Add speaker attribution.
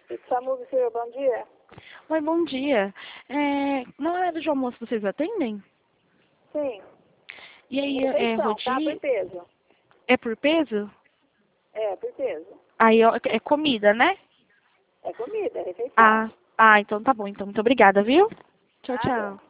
Speaker 1: Samuel, senhor, bom dia.
Speaker 2: Oi, bom dia. Na hora de almoço vocês atendem?
Speaker 1: Sim.
Speaker 2: E aí,
Speaker 1: Refeição, tá? Por
Speaker 2: rodízio?
Speaker 1: peso.
Speaker 2: É por peso?
Speaker 1: É, por peso.
Speaker 2: Aí é comida, né?
Speaker 1: É comida, é refeição.
Speaker 2: Ah, então tá bom. Então, muito obrigada, viu? Tchau,
Speaker 1: Nada.
Speaker 2: tchau.